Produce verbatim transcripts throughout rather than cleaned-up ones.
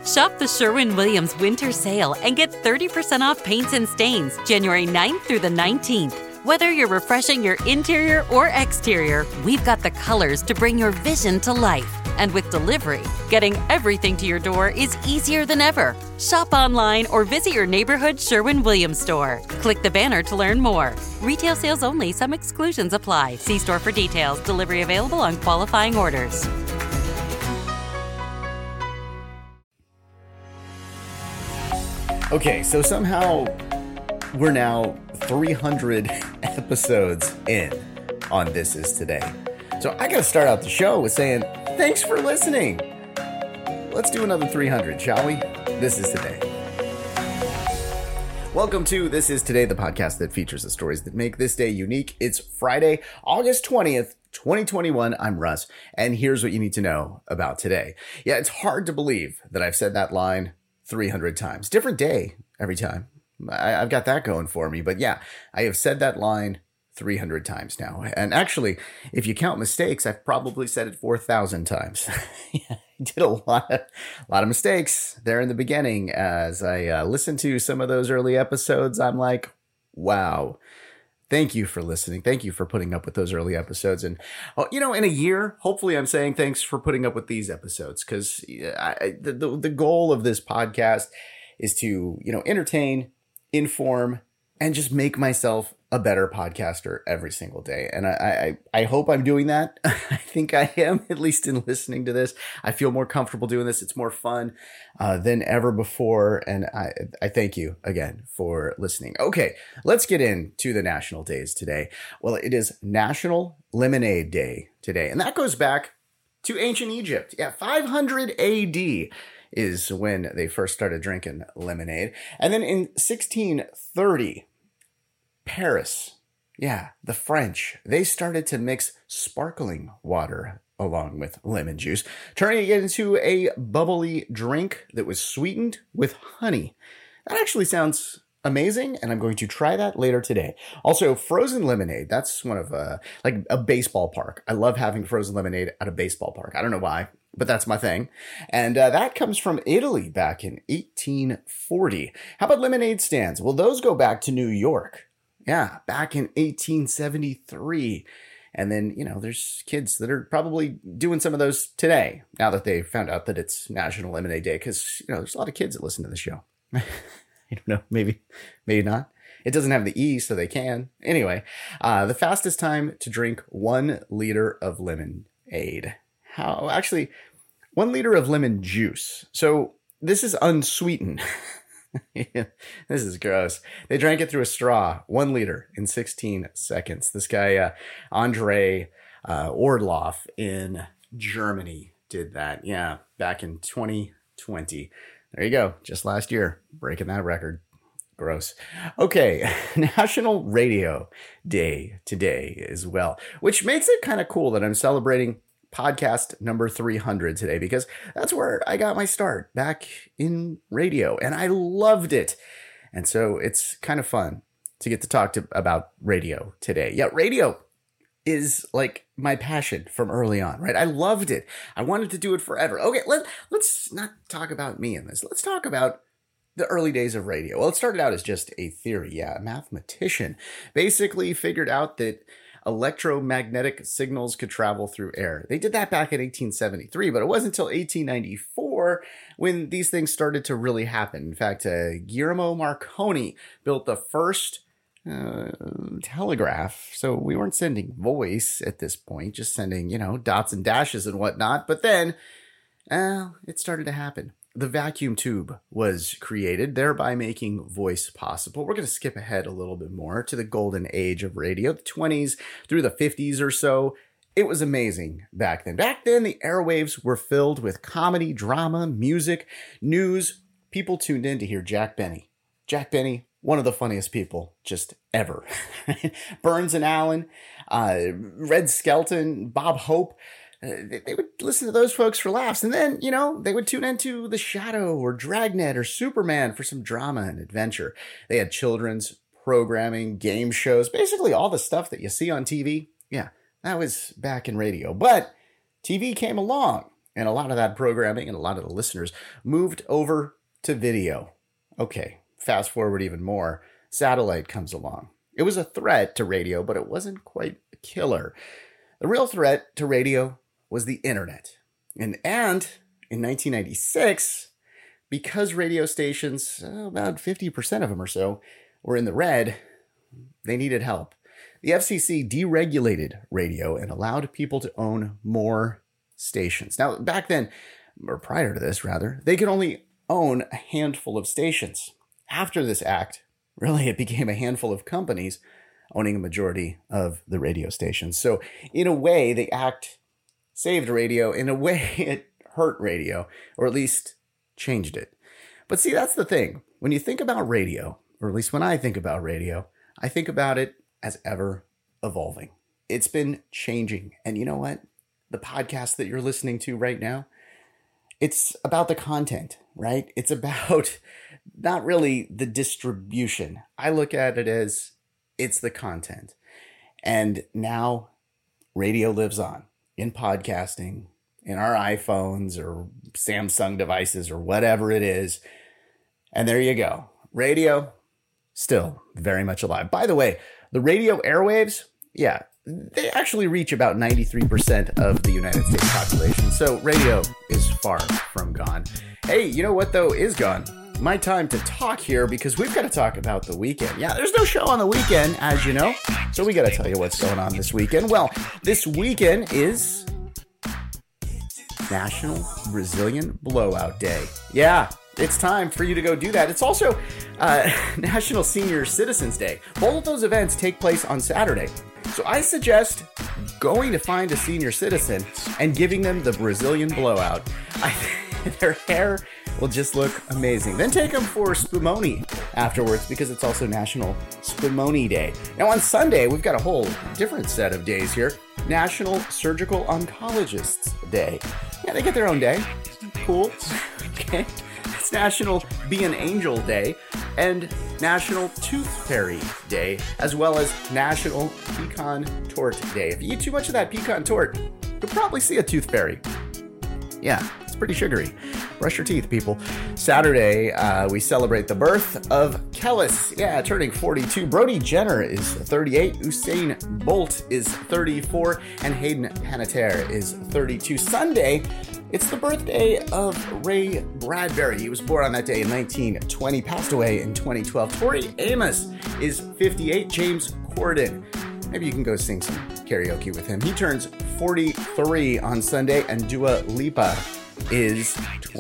Shop the Sherwin-Williams Winter Sale and get thirty percent off paints and stains January ninth through the nineteenth. Whether you're refreshing your interior or exterior, we've got the colors to bring your vision to life. And with delivery, getting everything to your door is easier than ever. Shop online or visit your neighborhood Sherwin-Williams store. Click the banner to learn more. Retail sales only. Some exclusions apply. See store for details. Delivery available on qualifying orders. Okay, so somehow we're now three hundred episodes in on This Is Today. So I gotta start out the show with saying, thanks for listening. Let's do another three hundred, shall we? This is Today. Welcome to This Is Today, the podcast that features the stories that make this day unique. It's Friday, August twentieth, twenty twenty-one. I'm Russ, and here's what you need to know about today. Yeah, it's hard to believe that I've said that line three hundred times. Different day every time. I, I've got that going for me. But yeah, I have said that line three hundred times now. And actually, if you count mistakes, I've probably said it four thousand times. Yeah, I did a lot of, a lot of mistakes there in the beginning. As I uh, listened to some of those early episodes, I'm like, wow. Thank you for listening. Thank you for putting up with those early episodes. And, oh, you know, in a year, hopefully I'm saying thanks for putting up with these episodes, because the, the, the goal of this podcast is to, you know, entertain, inform, and just make myself a better podcaster every single day. And I, I, I hope I'm doing that. I think I am, at least in listening to this. I feel more comfortable doing this. It's more fun uh, than ever before. And I, I thank you again for listening. Okay, let's get into the national days today. Well, it is National Lemonade Day today. And that goes back to ancient Egypt. Yeah, five hundred A D is when they first started drinking lemonade. And then in sixteen thirty, Paris, yeah, the French, they started to mix sparkling water along with lemon juice, turning it into a bubbly drink that was sweetened with honey. That actually sounds amazing, and I'm going to try that later today. Also, frozen lemonade, that's one of, uh, like a baseball park. I love having frozen lemonade at a baseball park. I don't know why, but that's my thing. And uh, that comes from Italy back in eighteen forty. How about lemonade stands? Well, those go back to New York. Yeah, back in eighteen seventy-three. And then, you know, there's kids that are probably doing some of those today, now that they found out that it's National Lemonade Day, because, you know, there's a lot of kids that listen to the show. I don't know, maybe, maybe not. It doesn't have the E, so they can. Anyway, uh, the fastest time to drink one liter of lemonade. How, actually, one liter of lemon juice. So this is unsweetened. Yeah, this is gross. They drank it through a straw, one liter in sixteen seconds. This guy, uh, Andre uh, Orloff in Germany did that. Yeah, back in twenty twenty. There you go. Just last year, breaking that record. Gross. Okay, National Radio Day today as well, which makes it kind of cool that I'm celebrating podcast number three hundred today, because that's where I got my start, back in radio, and I loved it. And so it's kind of fun to get to talk to about radio today. Yeah, radio is like my passion from early on, right? I loved it. I wanted to do it forever. Okay, let, let's not talk about me in this. Let's talk about the early days of radio. Well, it started out as just a theory. Yeah, a mathematician basically figured out that electromagnetic signals could travel through air. They did that back in eighteen seventy-three, but it wasn't until eighteen ninety-four when these things started to really happen. In fact, uh, Guillermo Marconi built the first uh, telegraph. So we weren't sending voice at this point, just sending, you know, dots and dashes and whatnot. But then, uh, it started to happen. The vacuum tube was created, thereby making voice possible. We're going to skip ahead a little bit more to the golden age of radio, the twenties through the fifties or so. It was amazing back then. Back then, the airwaves were filled with comedy, drama, music, news. People tuned in to hear Jack Benny. Jack Benny, one of the funniest people just ever. Burns and Allen, uh, Red Skelton, Bob Hope. Uh, they would listen to those folks for laughs. And then, you know, they would tune into The Shadow or Dragnet or Superman for some drama and adventure. They had children's programming, game shows, basically all the stuff that you see on T V. Yeah, that was back in radio. But T V came along And a lot of that programming and a lot of the listeners moved over to video. Okay, fast forward even more. Satellite comes along. It was a threat to radio, but it wasn't quite a killer. The real threat to radio was the internet. And, and in nineteen ninety-six, because radio stations, uh, about fifty percent of them or so, were in the red, they needed help. The F C C deregulated radio and allowed people to own more stations. Now, back then, or prior to this, rather, they could only own a handful of stations. After this act, really, it became a handful of companies owning a majority of the radio stations. So, in a way, the act saved radio. In a way, it hurt radio, or at least changed it. But see, that's the thing. When you think about radio, or at least when I think about radio, I think about it as ever evolving. It's been changing. And you know what? The podcast that you're listening to right now, it's about the content, right? It's about not really the distribution. I look at it as it's the content. And now radio lives on in podcasting, in our iPhones or Samsung devices or whatever it is. And there you go. Radio, still very much alive. By the way, the radio airwaves, yeah, they actually reach about ninety-three percent of the United States population. So radio is far from gone. Hey, you know what, though, is gone? My time to talk here, because we've got to talk about the weekend. Yeah, there's no show on the weekend, as you know. So we got to tell you what's going on this weekend. Well, this weekend is National Brazilian Blowout Day. Yeah, it's time for you to go do that. It's also uh, National Senior Citizens Day. Both of those events take place on Saturday. So I suggest going to find a senior citizen and giving them the Brazilian blowout. I, their hair will just look amazing. Then take them for Spumoni afterwards, because it's also National Spumoni Day. Now on Sunday, we've got a whole different set of days here. National Surgical Oncologists Day. Yeah, they get their own day. Cool. Okay. It's National Be an Angel Day and National Tooth Fairy Day, as well as National Pecan Torte Day. If you eat too much of that pecan torte, you'll probably see a tooth fairy. Yeah, it's pretty sugary. Brush your teeth, people. Saturday, uh, we celebrate the birth of Kellis. Yeah, turning forty-two. Brody Jenner is thirty-eight. Usain Bolt is thirty-four. And Hayden Panettiere is thirty-two. Sunday, it's the birthday of Ray Bradbury. He was born on that day in nineteen twenty, passed away in twenty twelve. Tori Amos is fifty-eight. James Corden, maybe you can go sing some karaoke with him. He turns forty-three on Sunday, and Dua Lipa is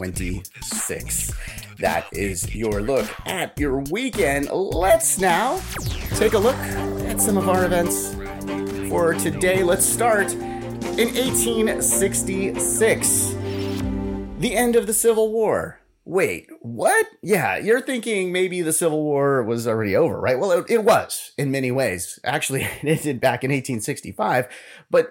twenty-six. That is your look at your weekend. Let's now take a look at some of our events for today. Let's start in eighteen sixty-six. The end of the Civil War. Wait, what? Yeah, you're thinking maybe the Civil War was already over, right? Well, it, it was in many ways. Actually, it ended back in eighteen sixty-five, but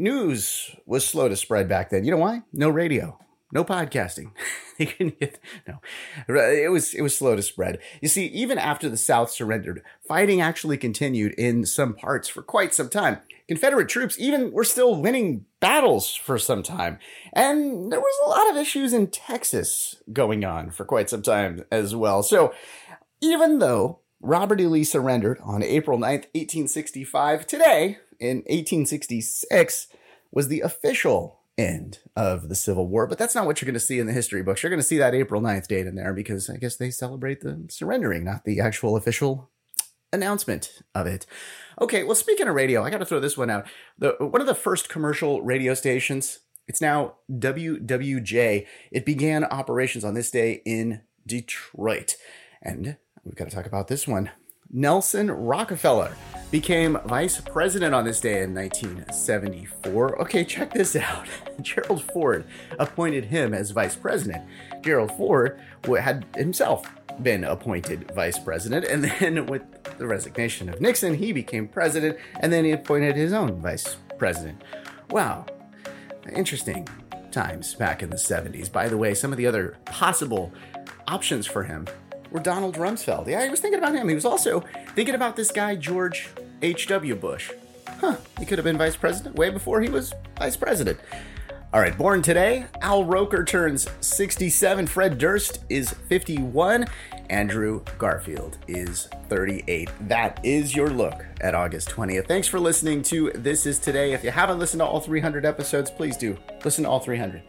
news was slow to spread back then. You know why? No radio, no podcasting. They couldn't get, no, it was, it was slow to spread. You see, even after the South surrendered, fighting actually continued in some parts for quite some time. Confederate troops even were still winning battles for some time. And there was a lot of issues in Texas going on for quite some time as well. So even though Robert E. Lee surrendered on April ninth, eighteen sixty-five, today, in eighteen sixty-six, was the official end of the Civil War. But that's not what you're going to see in the history books. You're going to see that April ninth date in there because I guess they celebrate the surrendering, not the actual official announcement of it. Okay, well, speaking of radio, I got to throw this one out. The one of the first commercial radio stations, it's now W W J. It began operations on this day in Detroit. And we've got to talk about this one. Nelson Rockefeller became vice president on this day in nineteen seventy-four. Okay, check this out. Gerald Ford appointed him as vice president. Gerald Ford had himself been appointed vice president, and then with the resignation of Nixon, he became president, and then he appointed his own vice president. Wow, interesting times back in the seventies. By the way, some of the other possible options for him were Donald Rumsfeld. Yeah, he was thinking about him. He was also thinking about this guy, George H W. Bush. Huh, he could have been vice president way before he was vice president. All right, born today, Al Roker turns sixty-seven, Fred Durst is fifty-one, Andrew Garfield is thirty-eight. That is your look at August twentieth. Thanks for listening to This Is Today. If you haven't listened to all three hundred episodes, please do. Listen to all three hundred.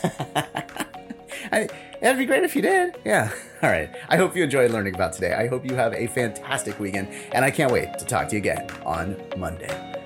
I, it'd be great if you did. Yeah. All right. I hope you enjoyed learning about today. I hope you have a fantastic weekend, and I can't wait to talk to you again on Monday.